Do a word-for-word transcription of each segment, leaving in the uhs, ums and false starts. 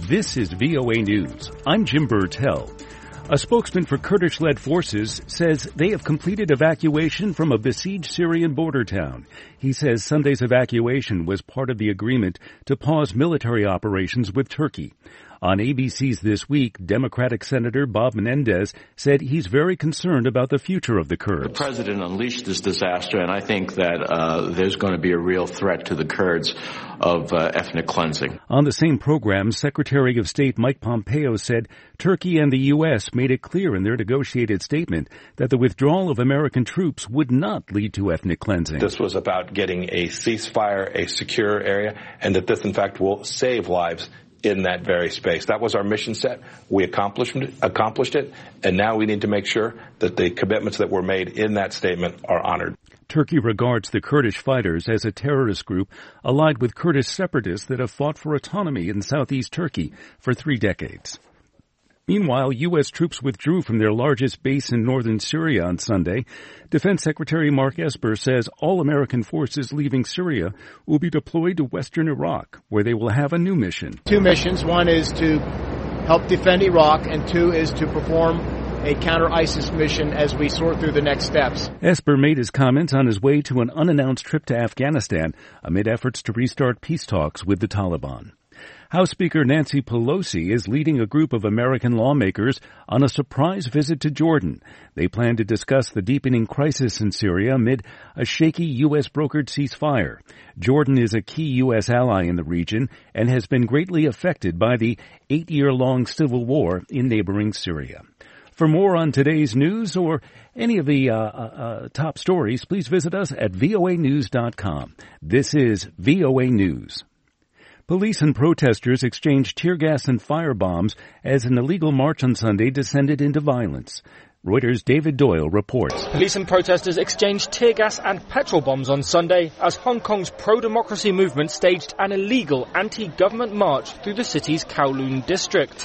This is V O A News. I'm Jim Burtell. A spokesman for Kurdish-led forces says they have completed evacuation from a besieged Syrian border town. He says Sunday's evacuation was part of the agreement to pause military operations with Turkey. On A B C's This Week, Democratic Senator Bob Menendez said he's very concerned about the future of the Kurds. The president unleashed this disaster, and I think that uh, there's going to be a real threat to the Kurds of uh, ethnic cleansing. On the same program, Secretary of State Mike Pompeo said Turkey and the U S made it clear in their negotiated statement that the withdrawal of American troops would not lead to ethnic cleansing. This was about getting a ceasefire, a secure area, and that this, in fact, will save lives in that very space. That was our mission set. We accomplished it, accomplished it, and now we need to make sure that the commitments that were made in that statement are honored. Turkey regards the Kurdish fighters as a terrorist group allied with Kurdish separatists that have fought for autonomy in southeast Turkey for three decades. Meanwhile, U S troops withdrew from their largest base in northern Syria on Sunday. Defense Secretary Mark Esper says all American forces leaving Syria will be deployed to western Iraq, where they will have a new mission. Two missions. One is to help defend Iraq, and two is to perform a counter-ISIS mission as we sort through the next steps. Esper made his comments on his way to an unannounced trip to Afghanistan amid efforts to restart peace talks with the Taliban. House Speaker Nancy Pelosi is leading a group of American lawmakers on a surprise visit to Jordan. They plan to discuss the deepening crisis in Syria amid a shaky U S brokered ceasefire. Jordan is a key U S ally in the region and has been greatly affected by the eight-year-long civil war in neighboring Syria. For more on today's news or any of the uh, uh, top stories, please visit us at V O A news dot com. This is V O A News. Police and protesters exchanged tear gas and firebombs as an illegal march on Sunday descended into violence. Reuters' David Doyle reports. Police and protesters exchanged tear gas and petrol bombs on Sunday as Hong Kong's pro-democracy movement staged an illegal anti-government march through the city's Kowloon district.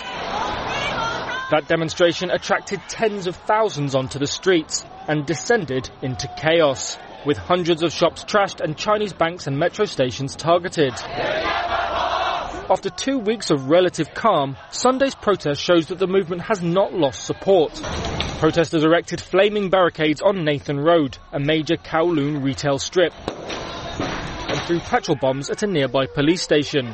That demonstration attracted tens of thousands onto the streets and descended into chaos, with hundreds of shops trashed and Chinese banks and metro stations targeted. After two weeks of relative calm, Sunday's protest shows that the movement has not lost support. Protesters erected flaming barricades on Nathan Road, a major Kowloon retail strip, and threw petrol bombs at a nearby police station.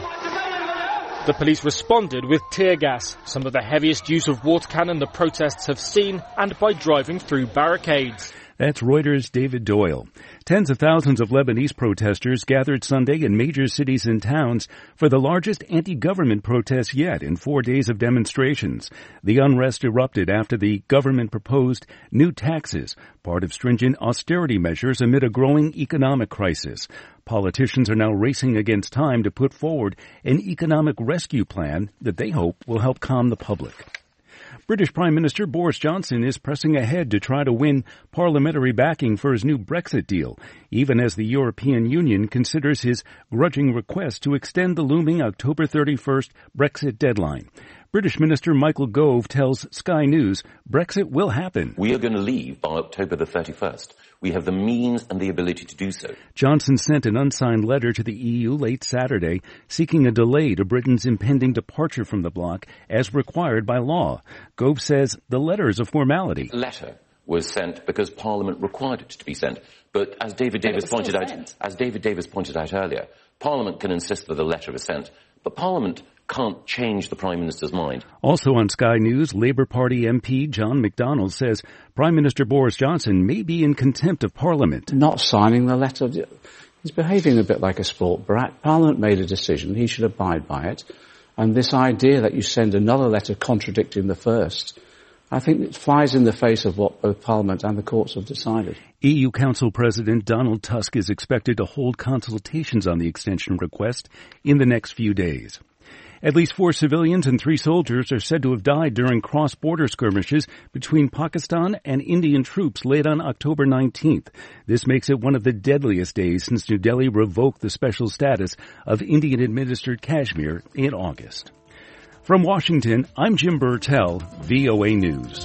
The police responded with tear gas, some of the heaviest use of water cannon the protests have seen, and by driving through barricades. That's Reuters' David Doyle. Tens of thousands of Lebanese protesters gathered Sunday in major cities and towns for the largest anti-government protest yet in four days of demonstrations. The unrest erupted after the government proposed new taxes, part of stringent austerity measures amid a growing economic crisis. Politicians are now racing against time to put forward an economic rescue plan that they hope will help calm the public. British Prime Minister Boris Johnson is pressing ahead to try to win parliamentary backing for his new Brexit deal, even as the European Union considers his grudging request to extend the looming October thirty-first Brexit deadline. British Minister Michael Gove tells Sky News Brexit will happen. We are going to leave by October the thirty-first. We have the means and the ability to do so. Johnson sent an unsigned letter to the E U late Saturday seeking a delay to Britain's impending departure from the bloc as required by law. Gove says the letter is a formality. The letter was sent because Parliament required it to be sent. But as David Davis pointed out, sent. as David Davis pointed out earlier, Parliament can insist that the letter is sent, but Parliament can't change the Prime Minister's mind. Also on Sky News, Labour Party M P John McDonnell says Prime Minister Boris Johnson may be in contempt of Parliament. Not signing the letter. He's behaving a bit like a sport brat. Parliament made a decision. He should abide by it. And this idea that you send another letter contradicting the first, I think it flies in the face of what both Parliament and the courts have decided. E U Council President Donald Tusk is expected to hold consultations on the extension request in the next few days. At least four civilians and three soldiers are said to have died during cross-border skirmishes between Pakistan and Indian troops late on October nineteenth. This makes it one of the deadliest days since New Delhi revoked the special status of Indian-administered Kashmir in August. From Washington, I'm Jim Burtell, V O A News.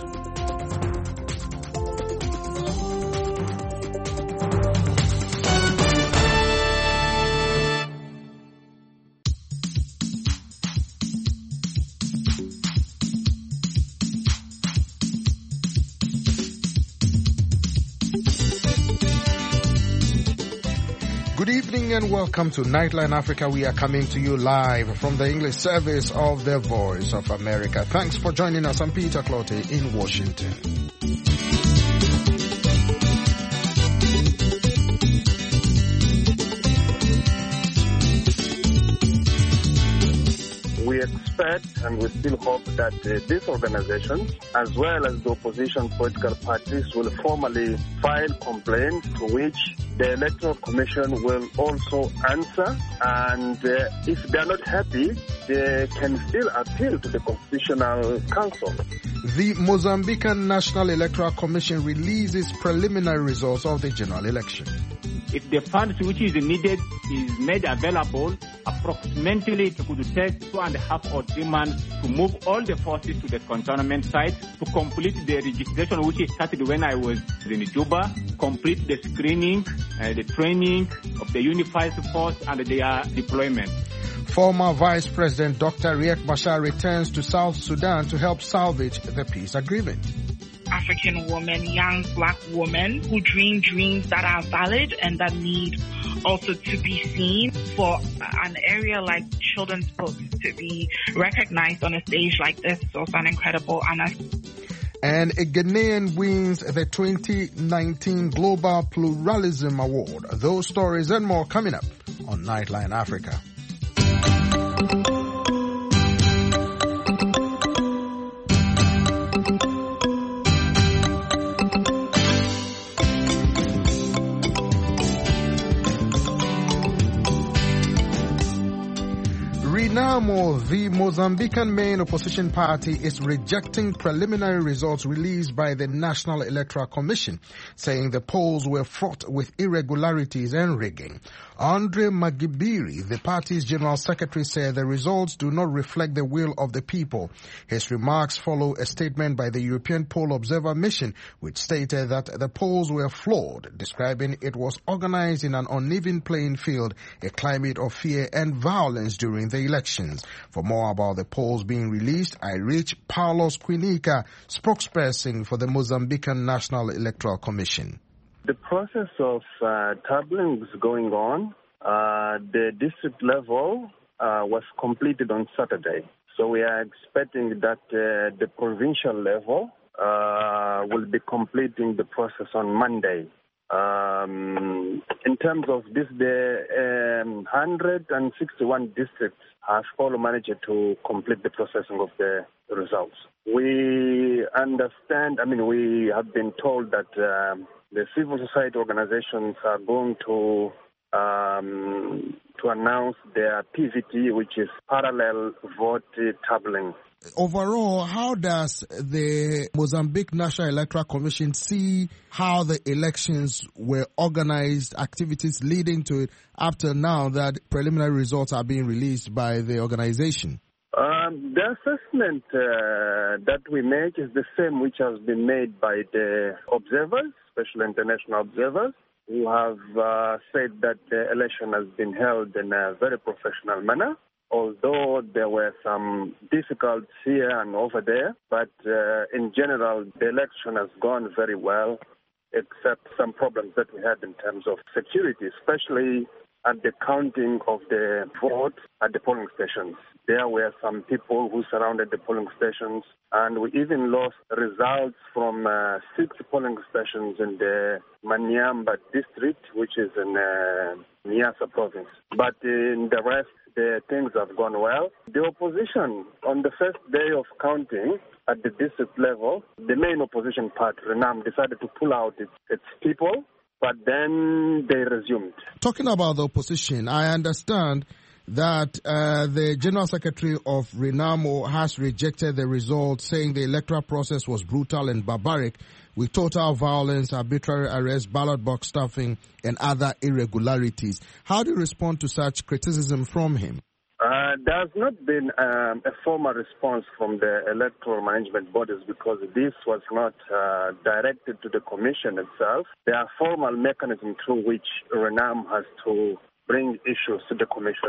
Good evening and welcome to Nightline Africa. We are coming to you live from the English service of the Voice of America. Thanks for joining us. I'm Peter Clottey in Washington. We expect and we still hope that uh, these organizations, as well as the opposition political parties, will formally file complaints to which the Electoral Commission will also answer. And uh, if they are not happy, they can still appeal to the Constitutional Council. The Mozambican National Electoral Commission releases preliminary results of the general election. If the funds which is needed is made available, approximately it could take two and a half or three months to move all the forces to the cantonment site to complete the registration, which started when I was in Juba, complete the screening, uh, the training of the unified force and their deployment. Former Vice President Doctor Riek Machar returns to South Sudan to help salvage the peace agreement. African women, young black women who dream dreams that are valid and that need also to be seen. For an area like children's books to be recognized on a stage like this is also an incredible honor. And a Ghanaian wins the twenty nineteen Global Pluralism Award. Those stories and more coming up on Nightline Africa. Renamo, the Mozambican main opposition party, is rejecting preliminary results released by the National Electoral Commission, saying the polls were fraught with irregularities and rigging. Andre Magibiri, the party's general secretary, said the results do not reflect the will of the people. His remarks follow a statement by the European Poll Observer Mission, which stated that the polls were flawed, describing it was organized in an uneven playing field, a climate of fear and violence during the elections. For more about the polls being released, I reach Paulos Quinica, spokesperson for the Mozambican National Electoral Commission. The process of uh, tabling is going on. Uh, the district level uh, was completed on Saturday. So we are expecting that uh, the provincial level uh, will be completing the process on Monday. Um, in terms of this, the um, one hundred sixty-one districts have all managed to complete the processing of the results. We understand, I mean, we have been told that um, the civil society organizations are going to um, to announce their P V T, which is parallel vote tabling. Overall, how does the Mozambique National Electoral Commission see how the elections were organized, activities leading to it up to now that preliminary results are being released by the organization? Um, the assessment uh, that we make is the same which has been made by the observers, especially international observers, who have uh, said that the election has been held in a very professional manner, although there were some difficulties here and over there. But uh, in general, the election has gone very well, except some problems that we had in terms of security, especially at the counting of the votes at the polling stations. There were some people who surrounded the polling stations, and we even lost results from uh, six polling stations in the Manyamba district, which is in uh, Niassa province. But in the rest, the things have gone well. The opposition, on the first day of counting at the district level, the main opposition party, Renam, decided to pull out its, its people, but then they resumed. Talking about the opposition, I understand that uh, the General Secretary of Renamo has rejected the results, saying the electoral process was brutal and barbaric, with total violence, arbitrary arrests, ballot box stuffing, and other irregularities. How do you respond to such criticism from him? Uh, there has not been um, a formal response from the electoral management bodies because this was not uh, directed to the commission itself. There are formal mechanisms through which Renam has to bring issues to the commission.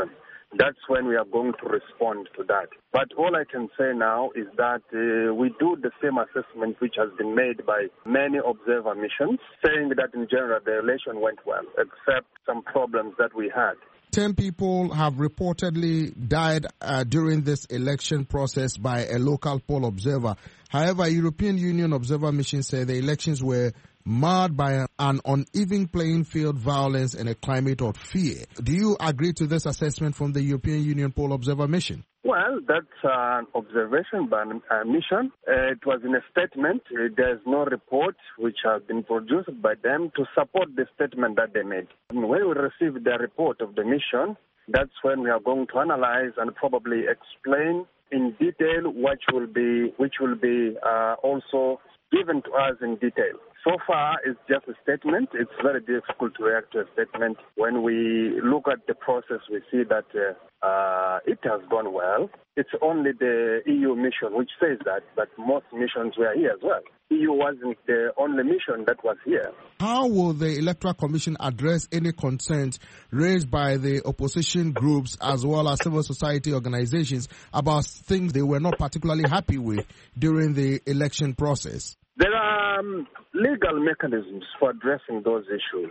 that's when we are going to respond to that. But all I can say now is that uh, we do the same assessment which has been made by many observer missions, saying that in general the election went well, except some problems that we had. Ten people have reportedly died uh, during this election process by a local poll observer. However, European Union observer mission said the elections were marred by an uneven playing field, violence, and a climate of fear. Do you agree to this assessment from the European Union poll observer mission? Well, that's an observation by a mission. Uh, it was in a statement. Uh, there's no report which has been produced by them to support the statement that they made. And when we receive the report of the mission, that's when we are going to analyze and probably explain in detail which will be, which will be uh, also given to us in detail. So far, it's just a statement. It's very difficult to react to a statement. When we look at the process, we see that uh, uh, it has gone well. It's only the E U mission which says that, but most missions were here as well. E U wasn't the only mission that was here. How will the Electoral Commission address any concerns raised by the opposition groups as well as civil society organizations about things they were not particularly happy with during the election process? There are um, legal mechanisms for addressing those issues.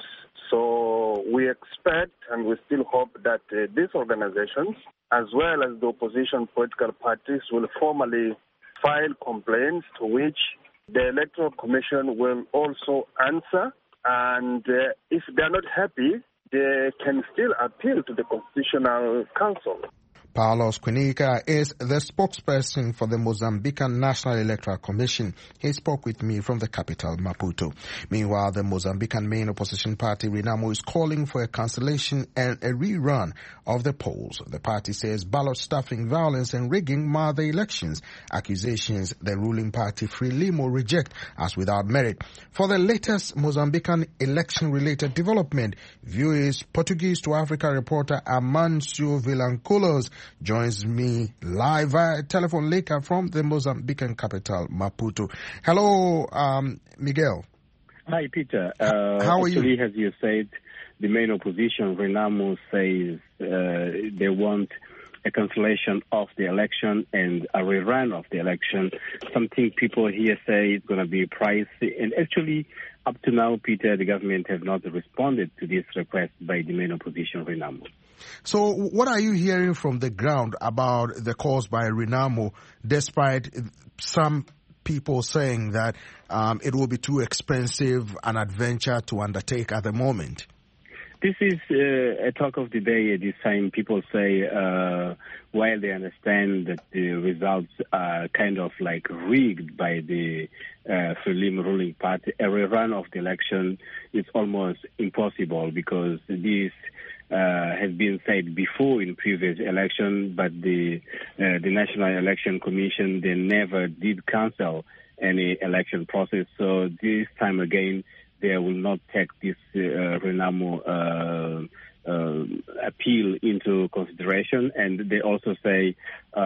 So we expect and we still hope that uh, these organizations, as well as the opposition political parties, will formally file complaints to which the Electoral Commission will also answer. And uh, if they're not happy, they can still appeal to the Constitutional Council. Paulos Quinica is the spokesperson for the Mozambican National Electoral Commission. He spoke with me from the capital, Maputo. Meanwhile, the Mozambican main opposition party, Renamo, is calling for a cancellation and a rerun of the polls. The party says ballot stuffing, violence and rigging mar the elections, accusations the ruling party, Frelimo, reject as without merit. For the latest Mozambican election-related development, viewers Portuguese to Africa reporter Amancio Vilanculos joins me live via telephone link from the Mozambican capital, Maputo. Hello, um, Miguel. Hi, Peter. Uh, How are actually, you? as you said, the main opposition, Renamo, says uh, they want a cancellation of the election and a rerun of the election. Something people here say it's going to be pricey. And actually, up to now, Peter, the government have not responded to this request by the main opposition, Renamo. So what are you hearing from the ground about the calls by Renamo, despite some people saying that um, it will be too expensive an adventure to undertake at the moment? This is uh, a talk of the day at this time. People say, uh, while they understand that the results are kind of like rigged by the uh, Frelimo ruling party, a rerun of the election is almost impossible because this Uh, has been said before in previous election, but the uh, the National Election Commission, they never did cancel any election process. So this time again, they will not take this uh, Renamo uh, uh, appeal into consideration, and they also say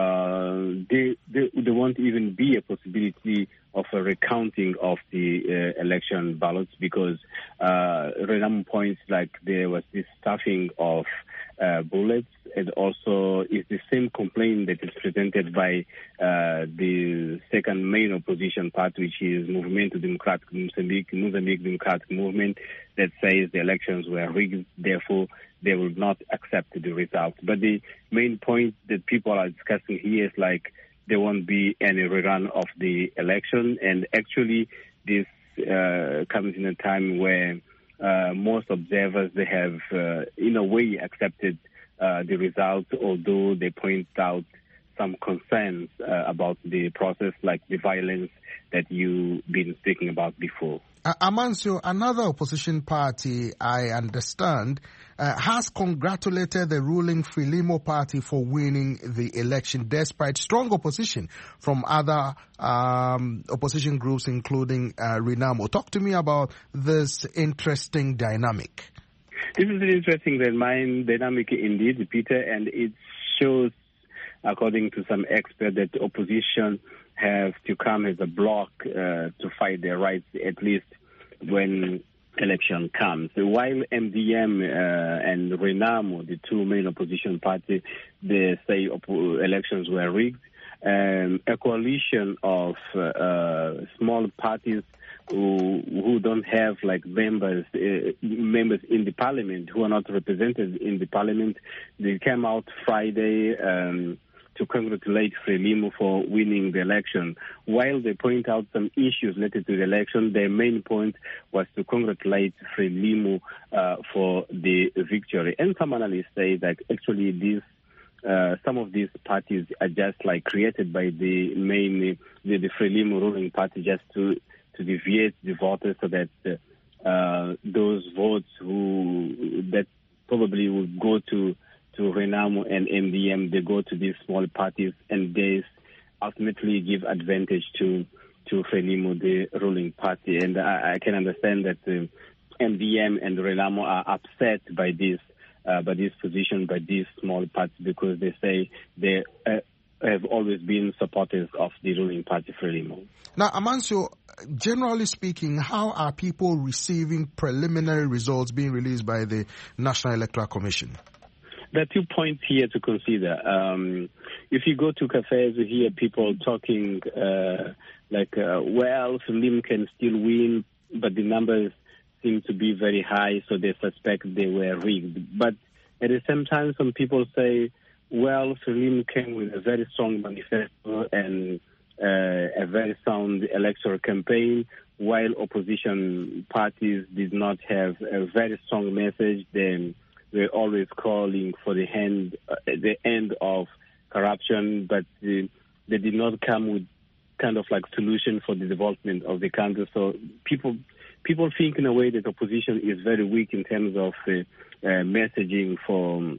uh, they, they there won't even be a possibility of a recounting of the uh, election ballots because uh, Renamo points like there was this stuffing of uh, bullets, and also is the same complaint that is presented by uh, the second main opposition party, which is Movimento Democrático Moçambique, Mozambique Democratic Movement, that says the elections were rigged, therefore they will not accept the result. But the main point that people are discussing here is like there won't be any rerun of the election, and actually this uh, comes in a time where uh, most observers, they have uh, in a way accepted uh, the result, although they point out some concerns uh, about the process, like the violence that you've been speaking about before. Uh, Amancio, another opposition party, I understand, uh, has congratulated the ruling Frelimo party for winning the election despite strong opposition from other um, opposition groups, including uh, Renamo. Talk to me about this interesting dynamic. This is an interesting dynamic indeed, Peter, and it shows, according to some experts, that the opposition have to come as a bloc uh, to fight their rights, at least when election comes. While M D M uh, and Renamo, the two main opposition parties, they say op- elections were rigged, um, a coalition of uh, small parties who, who don't have like members uh, members in the parliament, who are not represented in the parliament, they came out Friday um, to congratulate Frelimo for winning the election. While they point out some issues related to the election, their main point was to congratulate Frelimo uh, for the victory. And some analysts say that actually these uh, some of these parties are just like created by the main the, the Frelimo ruling party just to to deviate the voters so that uh, those votes who that probably would go to to Renamo and M D M, they go to these small parties, and they ultimately give advantage to to Frelimo, the ruling party. And I, I can understand that uh, M D M and Renamo are upset by this uh, by this position by these small parties, because they say they uh, have always been supporters of the ruling party, Frelimo. Now, Amancio, generally speaking, how are people receiving preliminary results being released by the National Electoral Commission? There are two points here to consider. Um, if you go to cafes, you hear people talking uh, like, uh, well, Frelimo can still win, but the numbers seem to be very high, so they suspect they were rigged. But at the same time, some people say, well, Frelimo came with a very strong manifesto and uh, a very sound electoral campaign, while opposition parties did not have a very strong message. Then we're always calling for the end, uh, the end of corruption, but uh, they did not come with kind of like solution for the development of the country. So people people think in a way that opposition is very weak in terms of uh, uh, messaging for,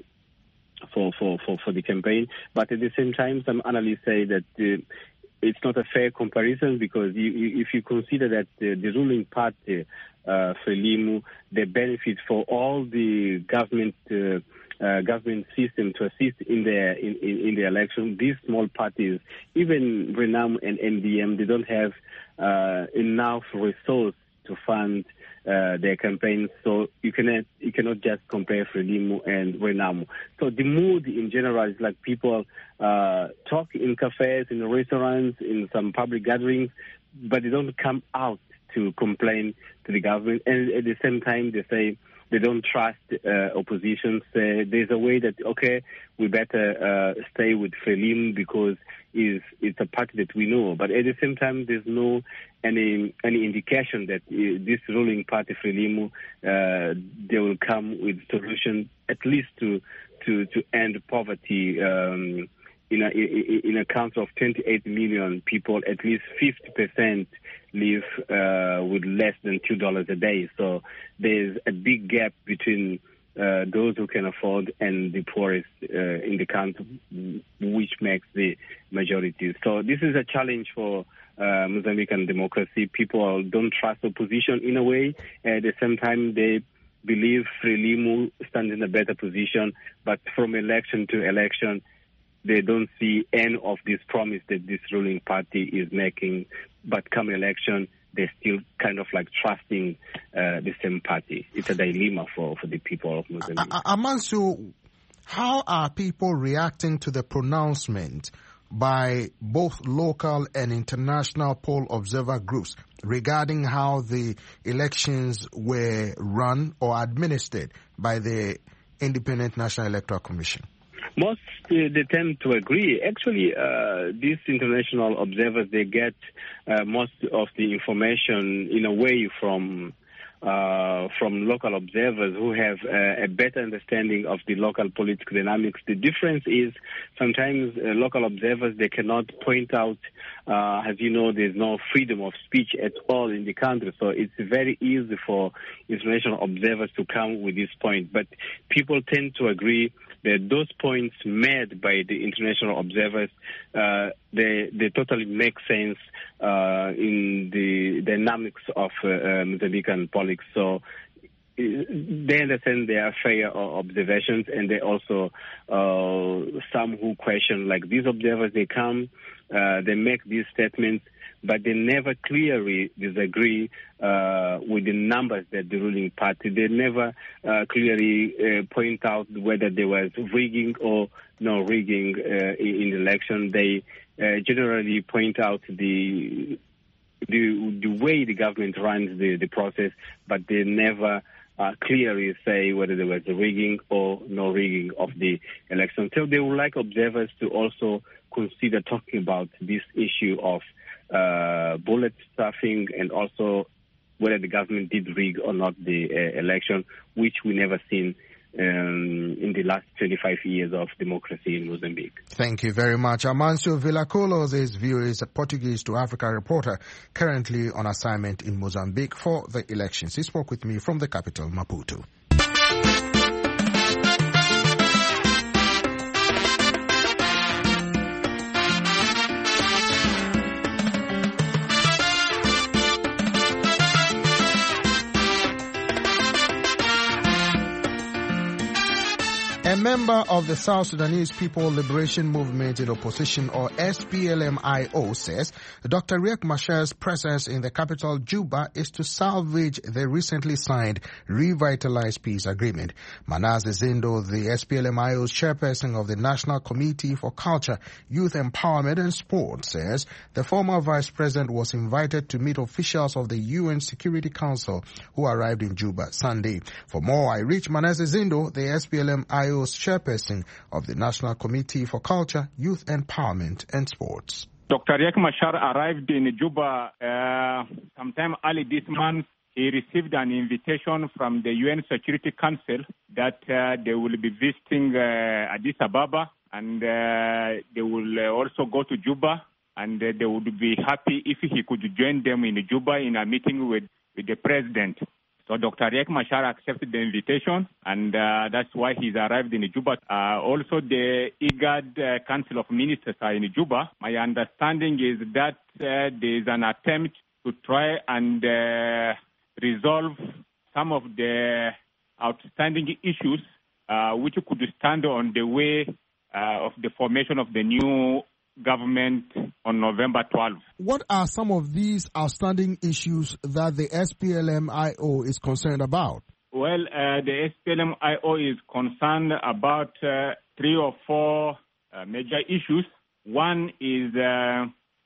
for for for for the campaign. But at the same time, some analysts say that uh, it's not a fair comparison, because you, you, if you consider that uh, the ruling party, uh, Frelimo, they benefit for all the government uh, uh, government system to assist in the in, in, in the election. These small parties, even Renamo and M D M, they don't have uh, enough resource to fund uh, their campaigns. So you cannot you cannot just compare Frelimo and Renamo. So the mood in general is like people uh, talk in cafes, in restaurants, in some public gatherings, but they don't come out to complain to the government. And at the same time, they say they don't trust uh, opposition. Uh, there's a way that, okay, we better uh, stay with Frelimo because is it's a party that we know. But at the same time, there's no any any indication that uh, this ruling party, Frelimo, uh, they will come with solution at least to to to end poverty. Um, in a in a country of twenty-eight million people, at least fifty percent live uh, with less than two dollars a day. So there's a big gap between uh, those who can afford and the poorest uh, in the country, which makes the majority. So this is a challenge for uh, Mozambican democracy. People don't trust opposition in a way. At the same time, they believe Frelimo stands in a better position, but from election to election, they don't see any of this promise that this ruling party is making. But come election, they're still kind of like trusting uh, the same party. It's a dilemma for, for the people of Mozambique. Amancio, how are people reacting to the pronouncement by both local and international poll observer groups regarding how the elections were run or administered by the Independent National Electoral Commission? Most uh, they tend to agree. Actually, uh, these international observers, they get uh, most of the information in a way from uh, from local observers who have uh, a better understanding of the local political dynamics. The difference is sometimes uh, local observers, they cannot point out, uh, as you know, there's no freedom of speech at all in the country. So it's very easy for international observers to come with this point. But people tend to agree that those points made by the international observers, uh, they they totally make sense uh, in the dynamics of uh, uh, Mozambican politics. So they understand they are fair observations, and they also uh, some who question, like these observers, they come, uh, they make these statements, but they never clearly disagree uh, with the numbers that the ruling party. They never uh, clearly uh, point out whether there was rigging or no rigging uh, in the election. They uh, generally point out the the the way the government runs the, the process, but they never uh, clearly say whether there was a rigging or no rigging of the election. So they would like observers to also consider talking about this issue of uh, bullet stuffing and also whether the government did rig or not the uh, election, which we never seen Um, in the last twenty-five years of democracy in Mozambique. Thank you very much. Amancio Villacolos is view is a Portuguese to Africa reporter currently on assignment in Mozambique for the elections. He spoke with me from the capital, Maputo. A member of the South Sudanese People Liberation Movement in Opposition, or S P L M I O, says Doctor Riek Machar's presence in the capital, Juba, is to salvage the recently signed revitalized peace agreement. Manasseh Zindo, the S P L M I O's chairperson of the National Committee for Culture, Youth Empowerment and Sport, says the former vice president was invited to meet officials of the U N Security Council who arrived in Juba Sunday. For more, I reach Manasseh Zindo, the S P L M I O's chairperson of the National Committee for Culture, Youth Empowerment and Sports. Doctor Riek Machar arrived in Juba uh, sometime early this month. He received an invitation from the U N Security Council that uh, they will be visiting uh, Addis Ababa, and uh, they will uh, also go to Juba, and uh, they would be happy if he could join them in Juba in a meeting with, with the president. So Doctor Riek Machar accepted the invitation, and uh, that's why he's arrived in Juba. Uh, also, the IGAD uh, Council of Ministers are in Juba. My understanding is that uh, there's an attempt to try and uh, resolve some of the outstanding issues uh, which could stand on the way uh, of the formation of the new government on November twelfth. What are some of these outstanding issues that the S P L M I O is concerned about? Well, uh, the S P L M I O is concerned about uh, three or four uh, major issues. One is uh,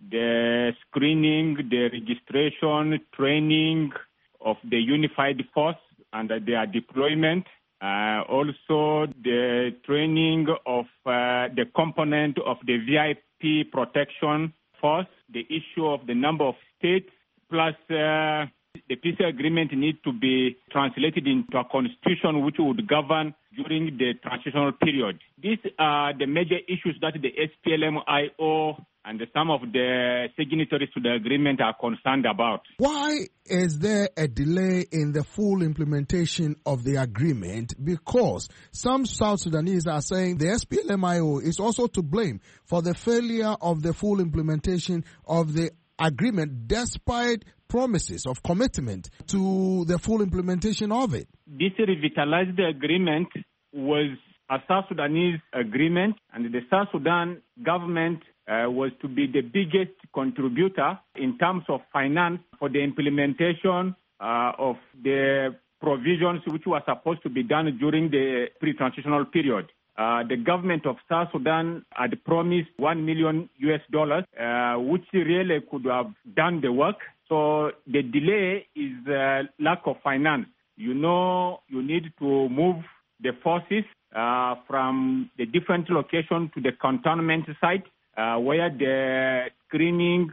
the screening, the registration, training of the unified force and uh, their deployment. Uh, also, the training of uh, the component of the V I P protection force, the issue of the number of states, plus uh, the peace agreement need to be translated into a constitution which would govern during the transitional period. These are the major issues that the S P L M I O and some of the signatories to the agreement are concerned about. Why is there a delay in the full implementation of the agreement? Because some South Sudanese are saying the S P L M I O is also to blame for the failure of the full implementation of the agreement, despite promises of commitment to the full implementation of it. This revitalized agreement was a South Sudanese agreement, and the South Sudan government uh, was to be the biggest contributor in terms of finance for the implementation uh, of the provisions which were supposed to be done during the pre-transitional period. Uh, the government of South Sudan had promised one million U S dollars, uh, which really could have done the work. So the delay is uh, lack of finance. You know, you need to move the forces uh, from the different locations to the cantonment site uh, where the screening,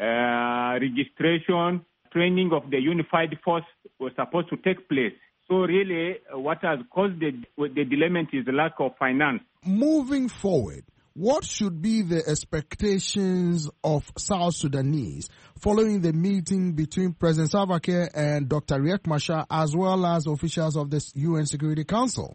uh, registration, training of the unified force was supposed to take place. So really, what has caused the, the dilemma is the lack of finance. Moving forward, what should be the expectations of South Sudanese following the meeting between President Salva Kiir and Doctor Riek Machar, as well as officials of the U N Security Council?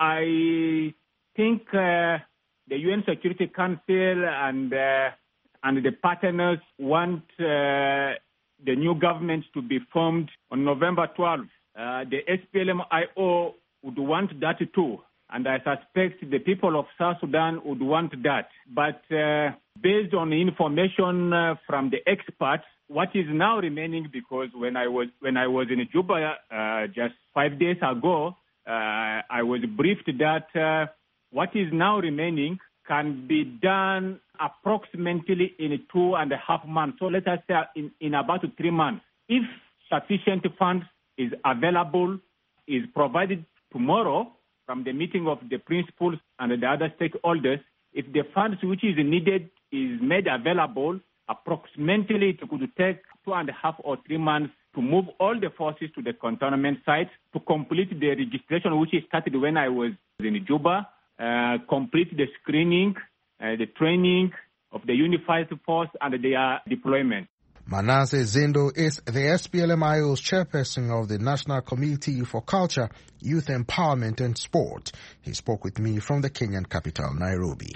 I think uh, the U N Security Council and uh, and the partners want uh, the new government to be formed on November twelfth. Uh, the S P L M I O would want that too. And I suspect the people of South Sudan would want that. But uh, based on information uh, from the experts, what is now remaining, because when I was when I was in Juba uh, just five days ago, uh, I was briefed that uh, what is now remaining can be done approximately in two and a half months. So let us say in, in about three months. If sufficient funds is available, is provided tomorrow from the meeting of the principals and the other stakeholders, if the funds which is needed is made available, approximately it could take two and a half or three months to move all the forces to the cantonment sites to complete the registration, which is started when I was in Juba, uh, complete the screening, uh, the training of the unified force and their deployment. Manasseh Zindo is the S P L M I O's chairperson of the National Committee for Culture, Youth Empowerment and Sport. He spoke with me from the Kenyan capital, Nairobi.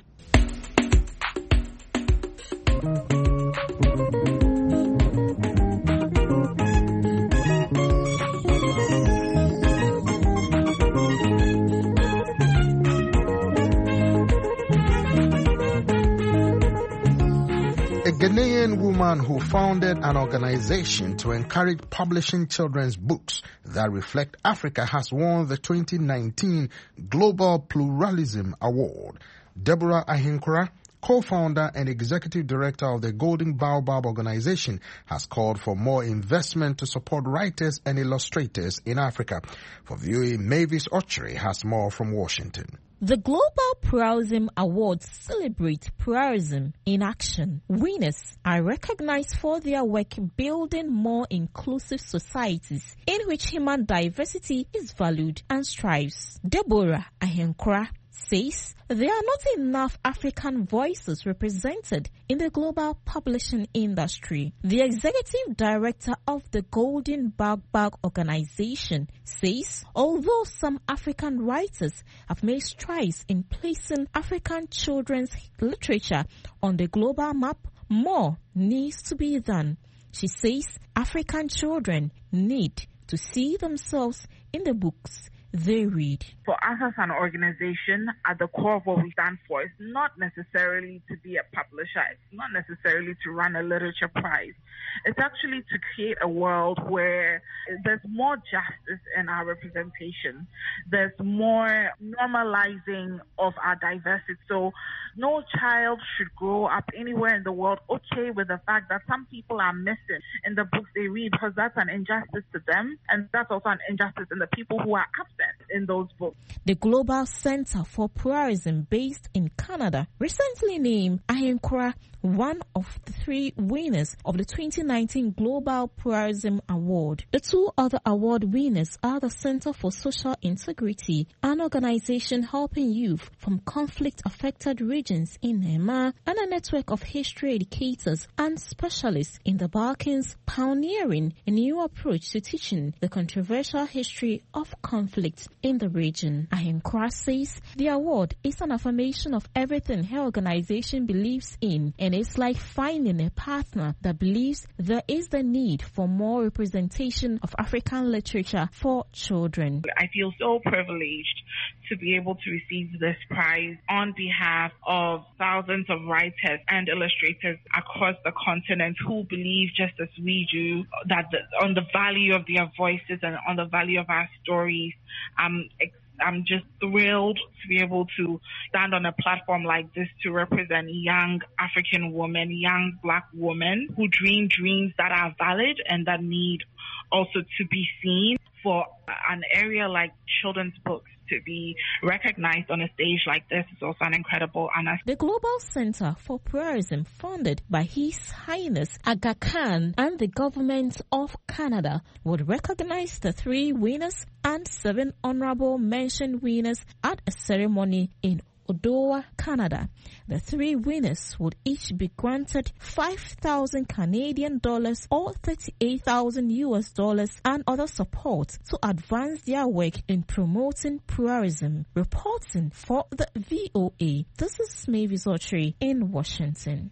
A Ghanaian woman who founded an organization to encourage publishing children's books that reflect Africa has won the twenty nineteen Global Pluralism Award. Deborah Ahenkora, co-founder and executive director of the Golden Baobab organization, has called for more investment to support writers and illustrators in Africa. For V O A, Mavis Ochre has more from Washington. The Global Pluralism Awards celebrate pluralism in action. Winners are recognized for their work building more inclusive societies in which human diversity is valued and strives. Deborah Ahenkora says there are not enough African voices represented in the global publishing industry. The executive director of the Golden Baobab organization says although some African writers have made strides in placing African children's literature on the global map, more needs to be done. She says African children need to see themselves in the books they read. For us as an organization, at the core of what we stand for is not necessarily to be a publisher. It's not necessarily to run a literature prize. It's actually to create a world where there's more justice in our representation. There's more normalizing of our diversity. So no child should grow up anywhere in the world okay with the fact that some people are missing in the books they read, because that's an injustice to them, and that's also an injustice in the people who are absent in those books. The Global Center for Pluralism, based in Canada, recently named Ahenkora one of the three winners of the twenty nineteen Global Pluralism Award. The two other award winners are the Center for Social Integrity, an organization helping youth from conflict-affected regions in Myanmar, and a network of history educators and specialists in the Balkans, pioneering a new approach to teaching the controversial history of conflict in the region. Ahenkora says the award is an affirmation of everything her organization believes in, and it's like finding a partner that believes there is the need for more representation of African literature for children. I feel so privileged to be able to receive this prize on behalf of thousands of writers and illustrators across the continent who believe, just as we do, that the, on the value of their voices and on the value of our stories. Um, I'm just thrilled to be able to stand on a platform like this to represent young African women, young Black women who dream dreams that are valid and that need also to be seen. For an area like children's books to be recognized on a stage like this is also an incredible honor. The Global Center for Pluralism, funded by His Highness Aga Khan and the Government of Canada, would recognize the three winners and seven honorable mention winners at a ceremony in Ottawa, Canada. The three winners would each be granted five thousand Canadian dollars or thirty-eight thousand U S dollars and other support to advance their work in promoting pluralism. Reporting for the V O A, this is Mavis Ochre in Washington.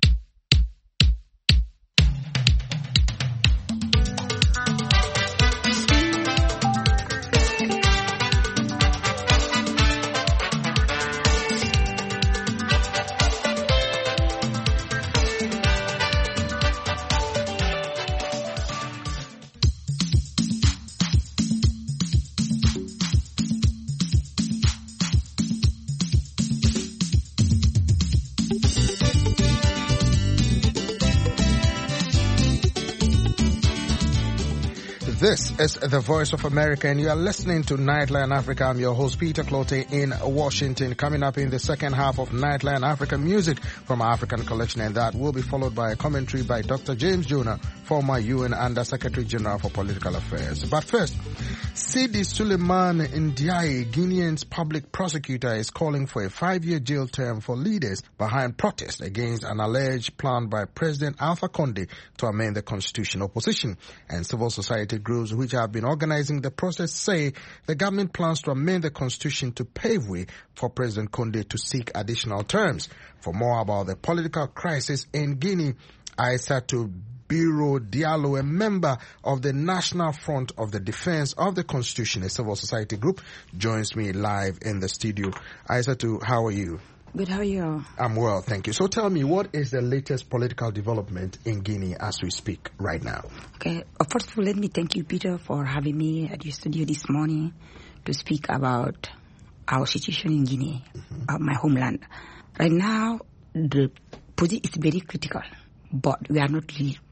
This is the Voice of America, and you are listening to Nightline Africa. I'm your host, Peter Clote, in Washington. Coming up in the second half of Nightline Africa music from our African collection, and that will be followed by a commentary by Doctor James Jonah, former U N Under Secretary General for Political Affairs. But first, Sidi Suleiman Ndiaye, Guinean's public prosecutor, is calling for a five-year jail term for leaders behind protests against an alleged plan by President Alpha Condé to amend the constitution. Opposition and civil society groups which have been organizing the process say the government plans to amend the constitution to pave way for President Condé to seek additional terms. For more about the political crisis in Guinea, Aissatou Biro Diallo, a member of the National Front of the Defense of the Constitution, a civil society group, joins me live in the studio. Aissatou, how are you? Good, how are you? I'm well, thank you. So tell me, what is the latest political development in Guinea as we speak right now? Okay, first of all, let me thank you, Peter, for having me at your studio this morning to speak about our situation in Guinea, mm-hmm. about my homeland. Right now, the position is very critical, but we are not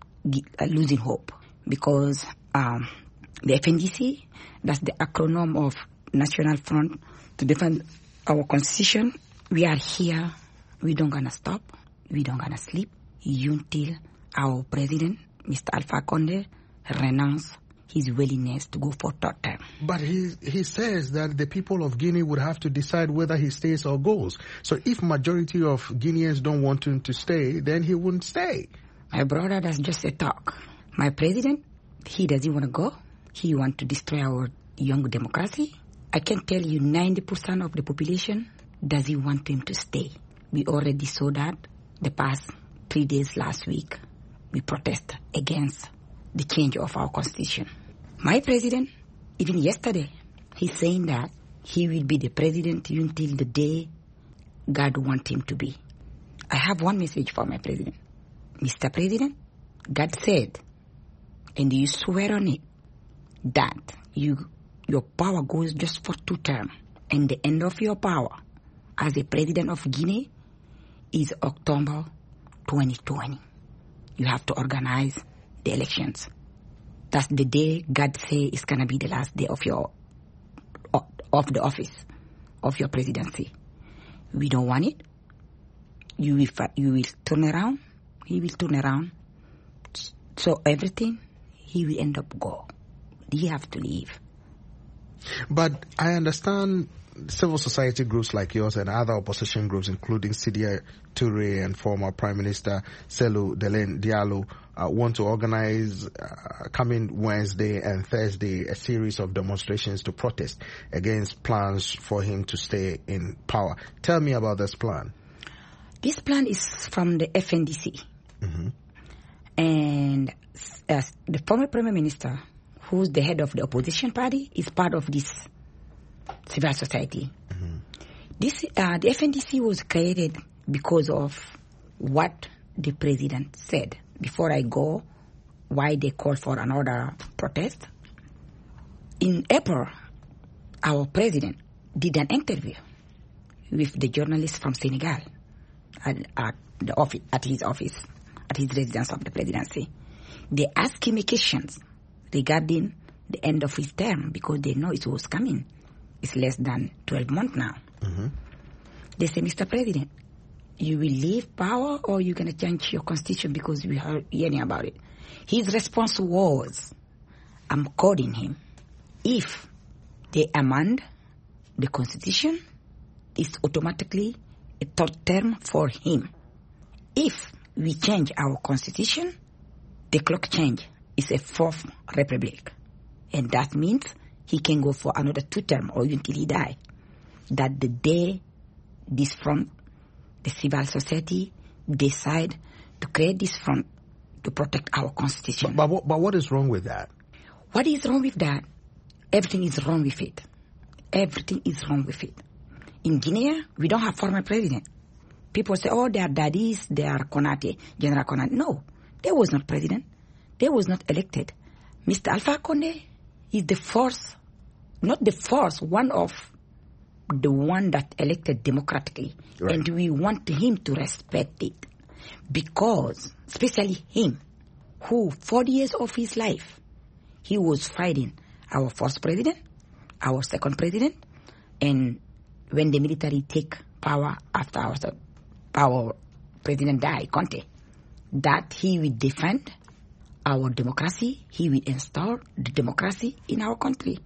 losing hope because um, the F N D C, that's the acronym of National Front to Defend Our Constitution. We are here. We don't gonna stop. We don't gonna sleep until our president, Mister Alpha Condé, renounce his willingness to go for third term. But he he says that the people of Guinea would have to decide whether he stays or goes. So if majority of Guineans don't want him to stay, then he wouldn't stay. My brother, that's just a talk. My president, he doesn't want to go. He wants to destroy our young democracy. I can tell you ninety percent of the population doesn't want him to stay. We already saw that the past three days last week. We protest against the change of our constitution. My president, even yesterday, he's saying that he will be the president until the day God wants him to be. I have one message for my president. Mister President, God said, and you swear on it, that you your power goes just for two terms, and the end of your power as a president of Guinea is October twenty twenty. You have to organize the elections. That's the day God say is gonna be the last day of your of the office of your presidency. We don't want it. You will you will turn around. He will turn around. So everything he will end up go. He have to leave. But I understand civil society groups like yours and other opposition groups, including Sidya Touré and former Prime Minister Cellou Dalein Diallo, uh, want to organize uh, coming Wednesday and Thursday a series of demonstrations to protest against plans for him to stay in power. Tell me about this plan. This plan is from the F N D C. Mm-hmm. And uh, the former Prime Minister, who's the head of the opposition party, is part of this civil society. Mm-hmm. This uh, the F N D C was created because of what the president said. Before I go, why they called for another protest. In April, our president did an interview with the journalist from Senegal at, at the office, at his office, at his residence of the presidency. They asked him questions regarding the end of his term because they know it was coming. It's less than twelve months now. Mm-hmm. They say, Mister President, you will leave power or you're going to change your constitution because we heard hearing about it. His response was, I'm calling him. If they amend the constitution, it's automatically a third term for him. If we change our constitution, the clock change is a fourth republic. And that means he can go for another two term or until he die. That the day this front, the civil society, decide to create this front to protect our constitution. But, but, but what is wrong with that? What is wrong with that? Everything is wrong with it. Everything is wrong with it. In Guinea, we don't have former president. People say, oh, they are daddies, they are Konate, General Konate. No, they was not president. They was not elected. Mister Alpha Condé is the first, not the first, one of the one that elected democratically. Right. And we want him to respect it. Because, especially him, who forty years of his life, he was fighting our first president, our second president, and when the military take power after our, our president died, Conte, that he will defend our democracy, he will install the democracy in our country.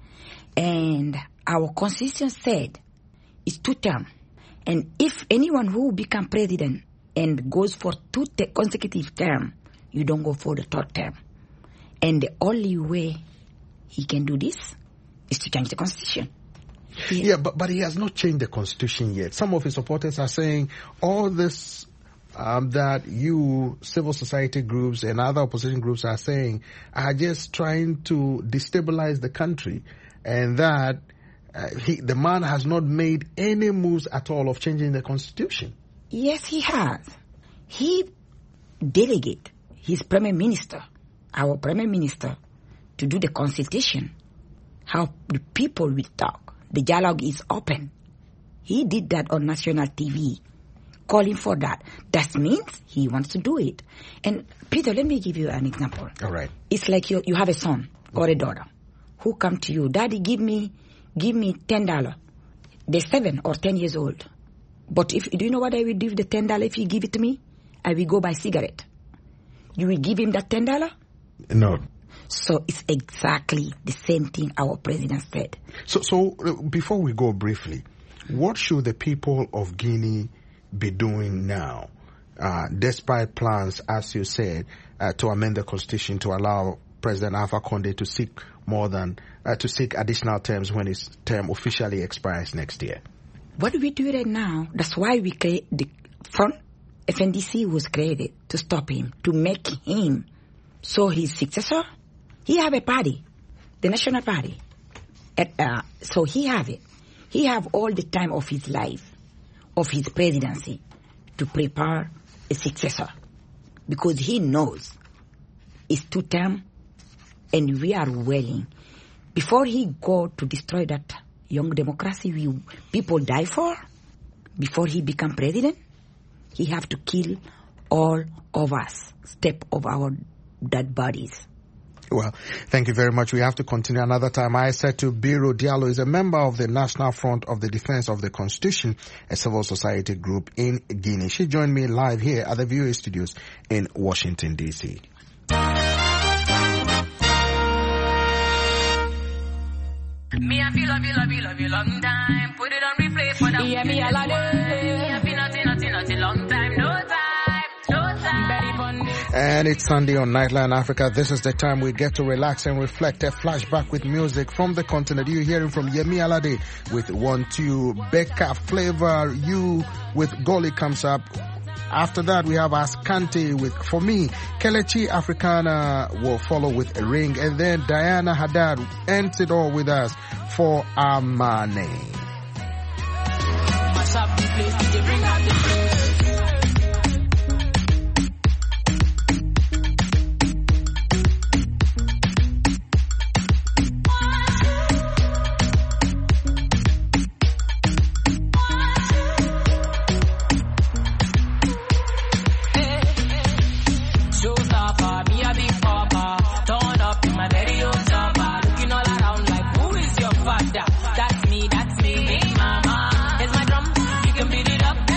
And our constitution said it's two terms. And if anyone who become president and goes for two te- consecutive terms, you don't go for the third term. And the only way he can do this is to change the constitution. Yeah, yeah but, but he has not changed the constitution yet. Some of his supporters are saying all this um, that you, civil society groups and other opposition groups are saying are just trying to destabilize the country, and that uh, he, the man has not made any moves at all of changing the constitution. Yes, he has. He delegate his prime minister, our prime minister, to do the consultation, how the people will talk. The dialogue is open. He did that on national T V, calling for that. That means he wants to do it. And Peter, let me give you an example. All right. It's like you you have a son or a daughter who come to you, Daddy, give me give me ten dollars. They're seven or ten years old. But if do you know what I will do with the ten dollars if you give it to me? I will go buy cigarette. You will give him that ten dollars? No. So it's exactly the same thing our president said. So, so uh, before we go briefly, what should the people of Guinea be doing now, uh, despite plans, as you said, uh, to amend the constitution to allow President Alpha Condé to seek more than uh, to seek additional terms when his term officially expires next year? What we do right now, that's why we create the front F N D C was created to stop him, to make him so his successor. He have a party, the National Party. At, uh, so he have it. He have all the time of his life, of his presidency, to prepare a successor. Because he knows it's two term and we are willing. Before he go to destroy that young democracy we people die for, before he become president, he have to kill all of us, step of our dead bodies. Well, thank you very much. We have to continue another time. I said to Biro Diallo is a member of the National Front of the Defense of the Constitution, a civil society group in Guinea. She joined me live here at the V O A studios in Washington, D C. Me I feel love you, love you, love you long time. Put it on replay for the yeah, me a lot of me I feel nothing, nothing, nothing long time. No time, no time. And it's Sunday on Nightline Africa. This is the time we get to relax and reflect. A flashback with music from the continent. You're hearing from Yemi Alade with One Two, Becca Flavor, You with Goli comes up. After that, we have Ascante with For Me. Kelechi Africana will follow with a Ring. And then Diana Haddad ends it all with us for Amane. Mash up the place, D J bring out the place. That's me, that's me, big mama. Here's my drum, you can beat it up.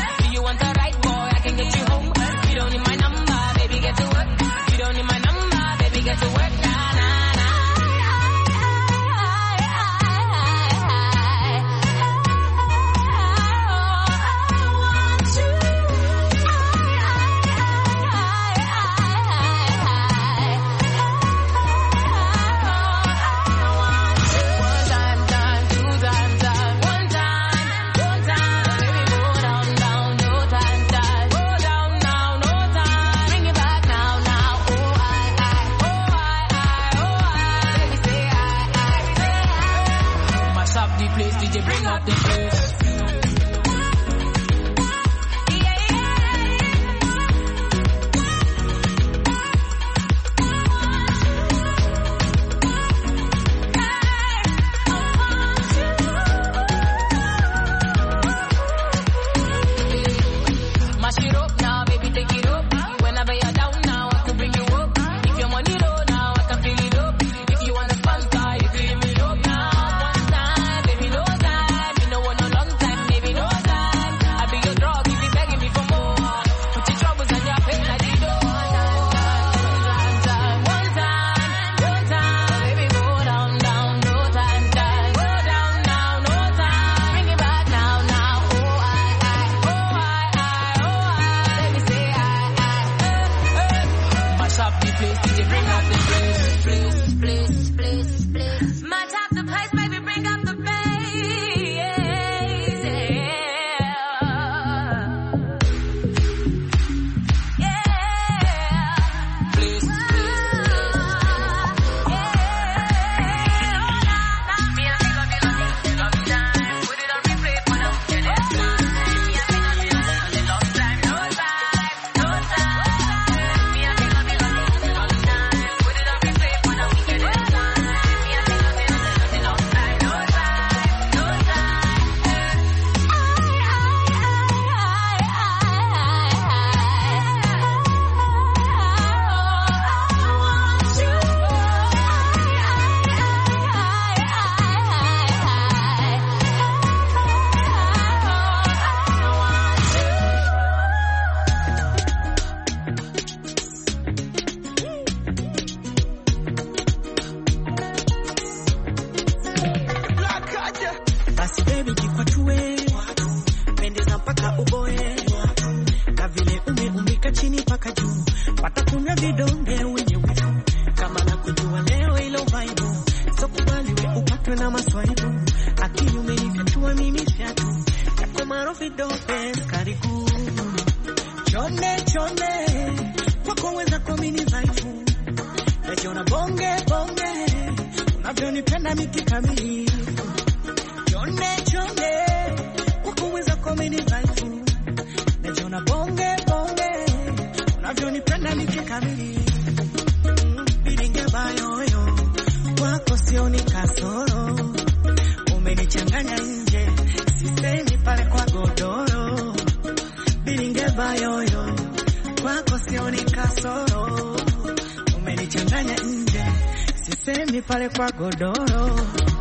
mpaka juu, watakunywa vidonge wenye wivu, kama na kujua leo ilo vibe, so kubali we upatwe na maswaibu, akili umenifyatua mimi fyatu, yako marofi dope kariku, chone chone, wako weza komini dhaifu, najiona bonge bonge, unavyonipenda mikikamilifu, chone chone, wako weza komini dhaifu, najiona bonge bonge, unavyonipenda mikikamilifu, bilinge bayoyo, wako sioni kasoro, umenichanganya nje, sisemi pale kwa godoro, bilinge bayoyo, wako sioni kasoro, umenichanganya nje, sisemi pale kwa godoro,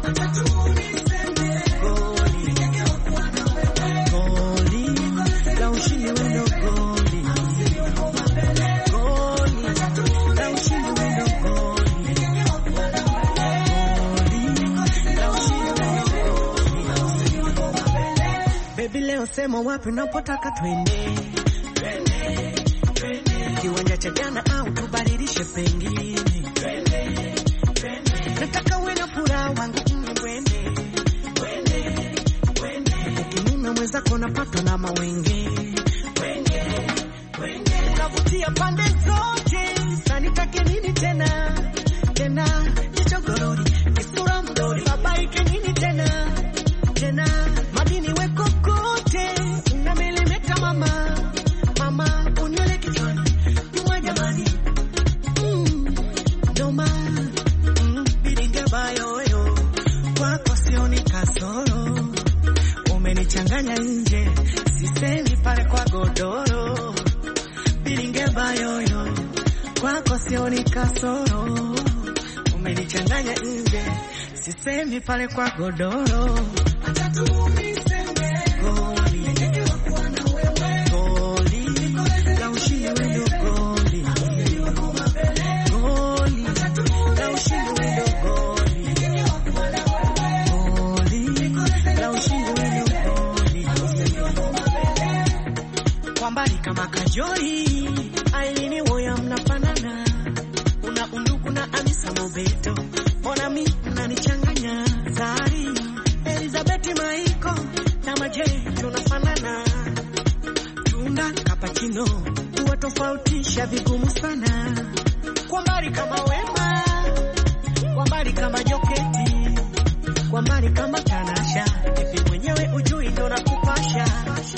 goli, goli, la ushindi wendo goli, goli, la ushindi wendo goli, baby leo sema wapi unapotaka twende, twende, twende, kiwanja cha jana au tubadilishe pengine, twende, twende, nataka uwe na furaha wangu mwende, twende, twende, ukinuna mwenzako napatwa na mawenge, twende, twende, unavutia pande zote, sanitake nini tena, tena, kichogorori, kisura mdori, babaike nini tena, tena, madini weko kote, unamelemeta mama, mama, unywele kichwani, nyuma jamani, mm, doma, mm, bilinge bayoyo, kwako sioni kasoro, umenichanganya nje, sisemi pale kwa godoro, bilinge bayoyo, kwako sioni kasoro, umenichanganya nje, sisemi pale kwa godoro, goli, goli, la ushindi wendo goli, goli, la ushindi wendo goli, goli, la ushindi wendo goli, kwa mbali kama kajori, ailini woya mnafanana, una undugu na Amisa Mobeto, mbona mi mnanichanganya, Zari, Elizabeth Maiko, na Maje tunafanana, tunda kapachino, kuwa tofautisha vigumu sana, kwa mbali kama Wema, kwa mbali kama Joketi, kwa mbali kama Tanasha, ipi mwenyewe ujui ndo nakupasha.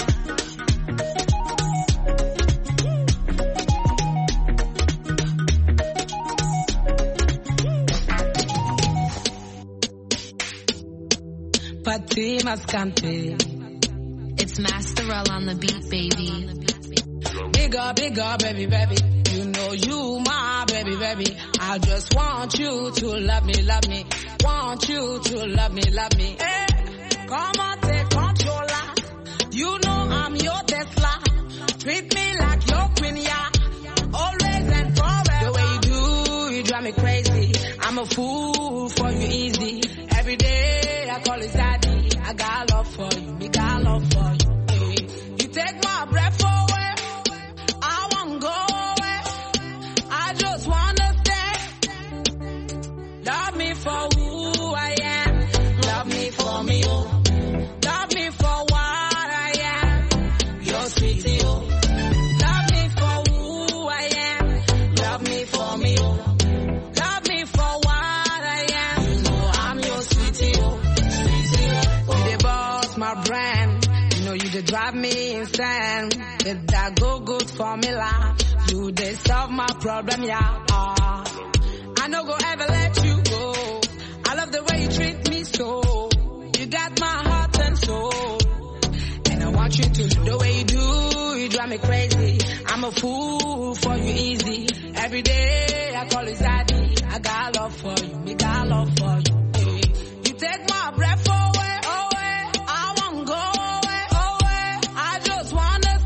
Patti Mascante. It's Masterell on the beat, baby. Bigger, bigger, baby, baby. You know you my baby, baby. I just want you to love me, love me. Want you to love me, love me. Hey, come on, take controller. You know I'm your Tesla. Treat me like your queen, yeah. Always and forever. The way you do, you drive me crazy. I'm a fool for you easy. Every day I call it daddy. I got love for you, me got love for you. Hey. You take my breath away. I won't go away. I just wanna stay. Love me for who I am. Love me for me, oh. Love me for what I am. You're sweetie, oh. Love me for who I am. Love me for me, oh. Love me for what I am. You know I'm your sweetie, oh. Sweetie, oh. You the boss, my brand. You know you the drive me insane. With that go good formula. You they solve my problem, yeah. Uh, I no go ever let you go. I love the way you treat me so. You got my heart and soul. And I want you to know the way you do, you drive me crazy. I'm a fool for you easy. Every day I call it daddy. I got love for you, me got love for you. Hey. You take my breath away, away. I won't go away, away. I just wanna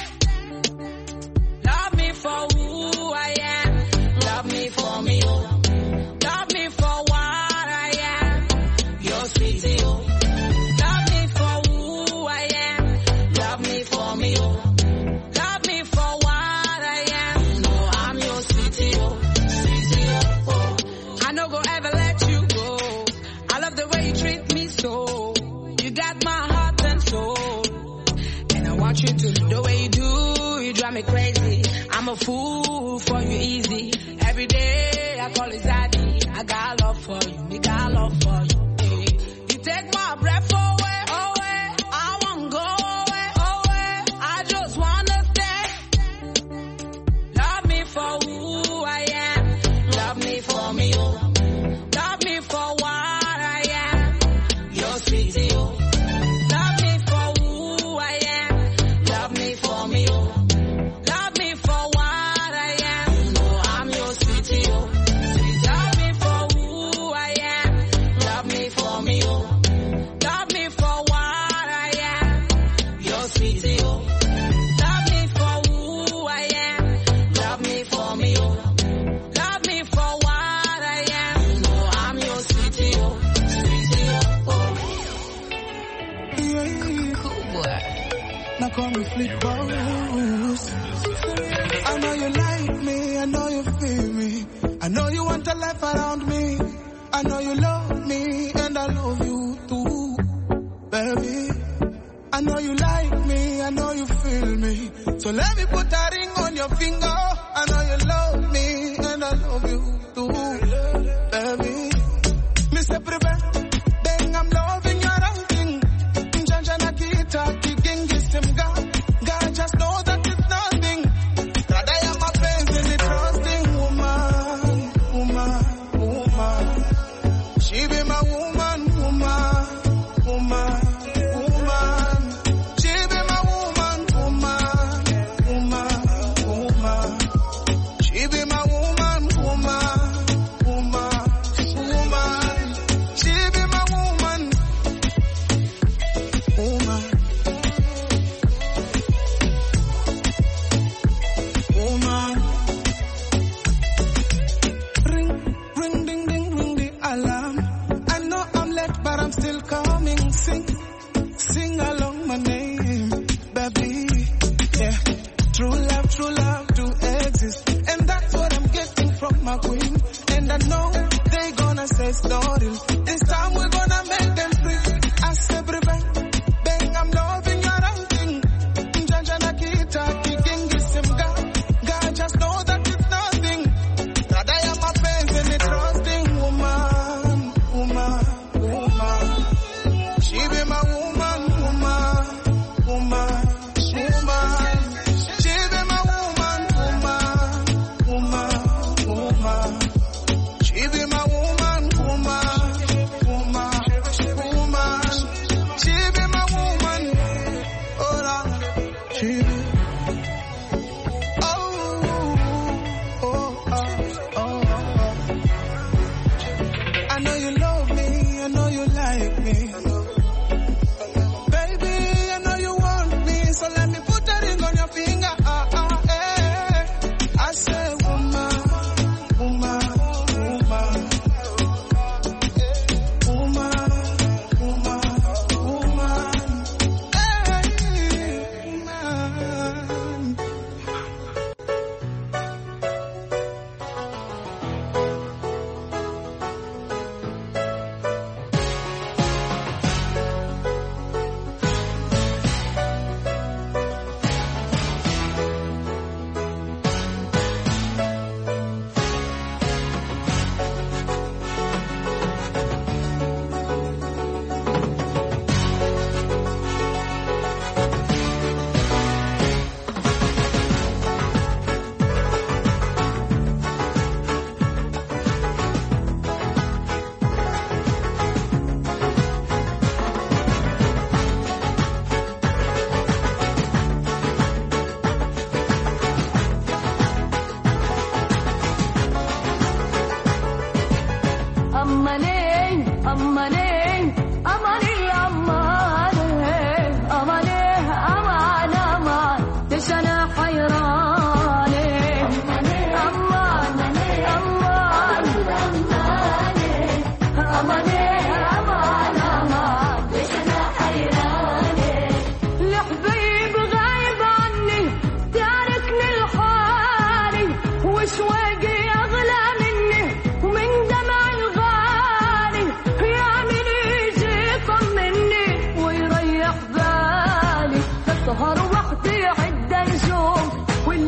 stay. Love me for who I am. Love me for me, oh. Love me for what I am. You're sweetie, oh. Love me for who I am. Love me for me, oh. Love me for what I am. me crazy. I'm a fool for you easy. Every day I call it zaddy. I got love for you, me got love for you. Hey. You take my breath away, away. I won't go away, away. I just wanna stay. Love me for who I am. Love me for me, oh. Love me for what I am. You're sweet, oh. Love me for who I am. Love me for me, oh. Love me for what I am. You know I'm your sweetie, oh. Sweet, love me for who I am. Love me for me, oh. Love me for what I am. Your sweetie, oh. Love me for who I am. Love me for me, oh. Love me for what I am. You know I'm your sweetie, oh. Sweetie, oh. Cool boy. Now call me Flip Boss. I know you like me, I know you feel me. I know you want a life around me. I know you love me, and I love you too, baby. I know you like me, I know you feel me. So let me put a ring on your finger. I know you love me, and I love you too, baby. Mister Prevent, bang, I'm loving your outing. Janjana kita, kicking him God. God just know that it's nothing. That I am a pain in the trusting woman, woman, woman. She be my woman, woman, woman, woman. She be my woman, woman, woman, woman. She be my woman, woman, woman, woman. She be my woman, woman, woman. Ring, ring, ding, ding, ring the alarm. I know I'm late, but I'm still coming. Sing, sing along my name, baby. Yeah, true love, true love to exist, and that's what I'm getting from my queen. And I know they gonna say story. This time we're gonna make them free. I say, bang, bang, I'm loving your outing. Janjana kita, kicking this him God. God just know that it's nothing. That I am a pain in the trusting woman, woman, woman. She be my woman, woman, woman, woman. She be my woman, woman, woman, woman. She be my woman, woman, woman, woman. She be my woman, oh Lord. She be, oh, oh, oh, oh, oh. I know you love me, I know you like me. Baby, I know you want me, so let me put a ring on your finger. Ah, ah, eh. I say, woman, woman, woman, woman, woman, woman, hey, woman. سهر وحدي عد نجوم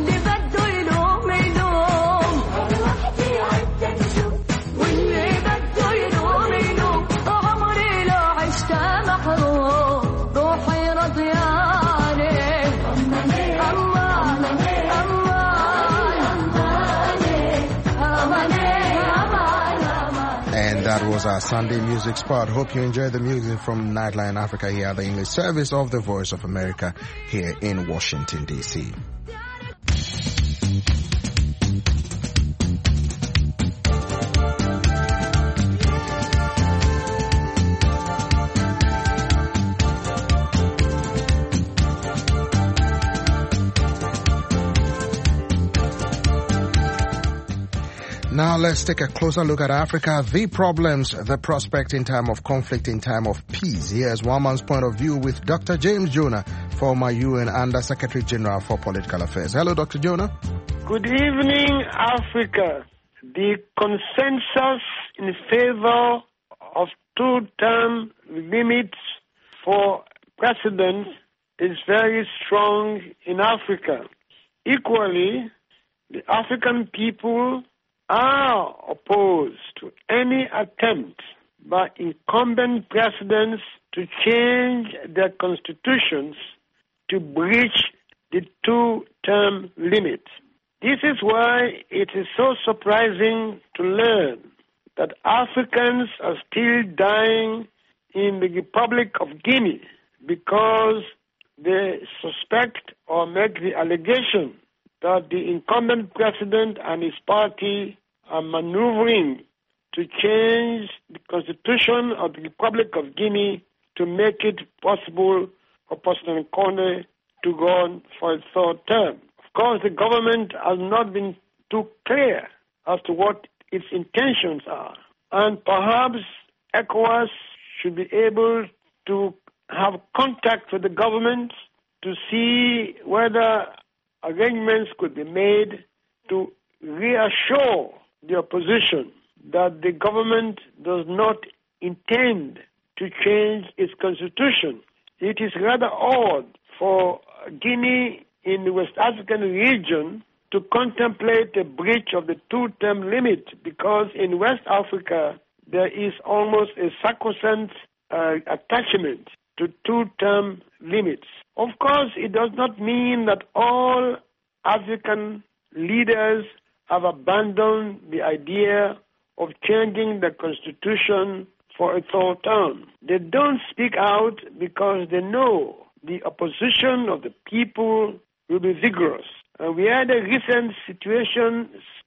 That was our Sunday music spot. Hope you enjoyed the music from Nightline Africa here, the English service of the Voice of America here in Washington, D C. Now let's take a closer look at Africa, the problems, the prospect in time of conflict, in time of peace. Here's one man's point of view with Doctor James Jonah, former U N Under Secretary General for Political Affairs. Hello, Doctor Jonah. Good evening, Africa. The consensus in favor of two-term limits for presidents is very strong in Africa. Equally, the African people are opposed to any attempt by incumbent presidents to change their constitutions to breach the two-term limit. This is why it is so surprising to learn that Africans are still dying in the Republic of Guinea because they suspect or make the allegation that the incumbent president and his party are maneuvering to change the constitution of the Republic of Guinea to make it possible for President Kone to go on for a third term. Of course, the government has not been too clear as to what its intentions are. And perhaps ECOWAS should be able to have contact with the government to see whether arrangements could be made to reassure the opposition that the government does not intend to change its constitution. It is rather odd for Guinea in the West African region to contemplate a breach of the two-term limit, because in West Africa there is almost a sacrosanct uh, attachment to two-term limits. Of course, it does not mean that all African leaders have abandoned the idea of changing the constitution for a third term. They don't speak out because they know the opposition of the people will be vigorous. And we had a recent situation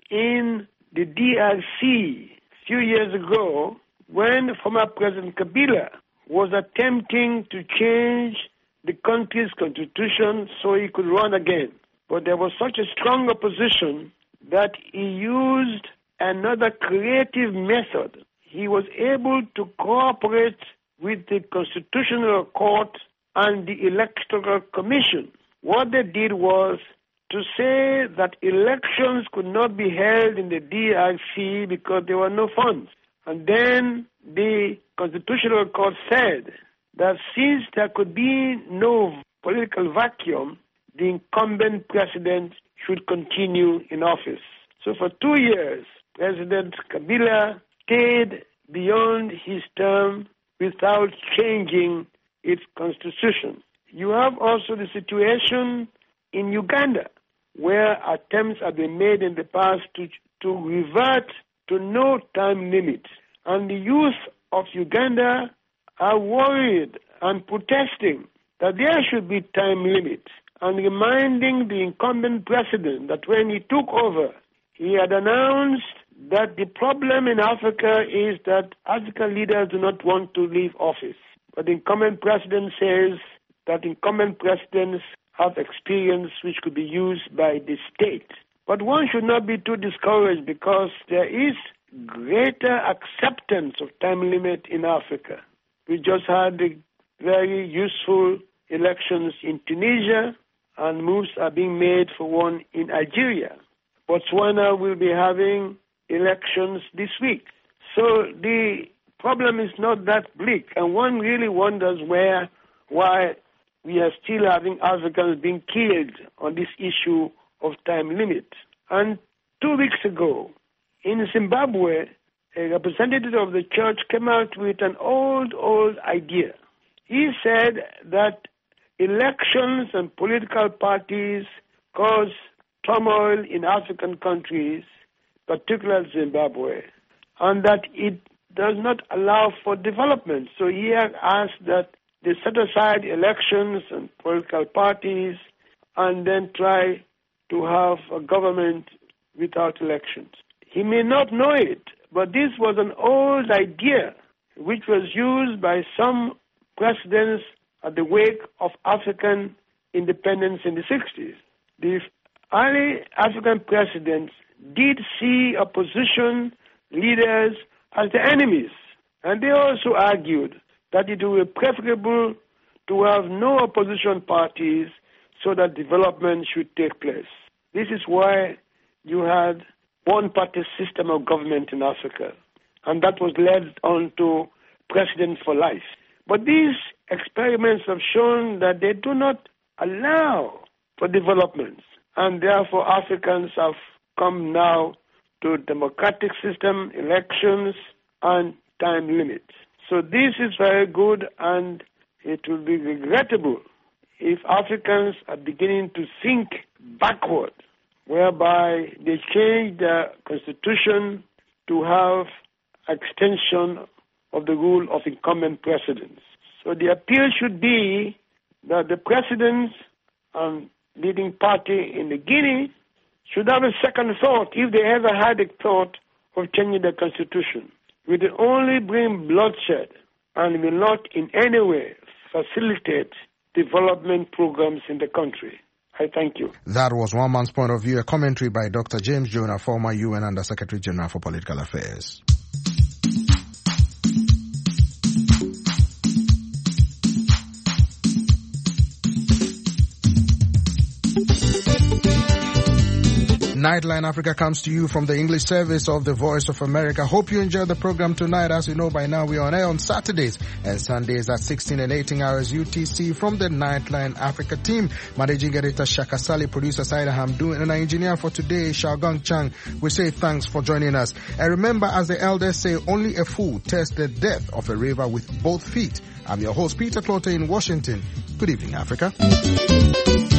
in the D R C a few years ago when former President Kabila was attempting to change the country's constitution so he could run again. But there was such a strong opposition that he used another creative method. He was able to cooperate with the Constitutional Court and the Electoral Commission. What they did was to say that elections could not be held in the D R C because there were no funds. And then the Constitutional Court said that since there could be no political vacuum, the incumbent president should continue in office. So for two years, President Kabila stayed beyond his term without changing its constitution. You have also the situation in Uganda, where attempts have been made in the past to, to revert to no time limit. And the youth of Uganda are worried and protesting that there should be time limits, and reminding the incumbent president that when he took over, he had announced that the problem in Africa is that African leaders do not want to leave office. But the incumbent president says that incumbent presidents have experience which could be used by the state. But one should not be too discouraged because there is greater acceptance of time limit in Africa. We just had the very useful elections in Tunisia, and moves are being made for one in Algeria. Botswana will be having elections this week. So the problem is not that bleak, and one really wonders where, why we are still having Africans being killed on this issue of time limit. And two weeks ago, in Zimbabwe, a representative of the church came out with an old, old idea. He said that elections and political parties cause turmoil in African countries, particularly Zimbabwe, and that it does not allow for development. So he has asked that they set aside elections and political parties and then try to have a government without elections. He may not know it, but this was an old idea which was used by some presidents at the wake of African independence in the sixties. The early African presidents did see opposition leaders as the enemies, and they also argued that it would be preferable to have no opposition parties so that development should take place. This is why you had one-party system of government in Africa, and that was led on to presidents for life. But these experiments have shown that they do not allow for developments, and therefore Africans have come now to democratic system, elections, and time limits. So this is very good, and it will be regrettable if Africans are beginning to think backward, whereby they change the constitution to have extension of the rule of incumbent presidents. So the appeal should be that the presidents and leading party in the Guinea should have a second thought, if they ever had a thought of changing the constitution. It will only bring bloodshed and will not in any way facilitate development programs in the country. I thank you. That was one man's point of view, a commentary by Doctor James Jonah, former U N Under-Secretary General for Political Affairs. Nightline Africa comes to you from the English service of the Voice of America. Hope you enjoyed the program tonight. As you know by now, we are on air on Saturdays and Sundays at sixteen and eighteen hours U T C from the Nightline Africa team. Managing editor Shaka Sali, producer Saida Hamdoun, and our engineer for today, Xiaogang Chang. We say thanks for joining us. And remember, as the elders say, only a fool tests the depth of a river with both feet. I'm your host, Peter Clotter in Washington. Good evening, Africa.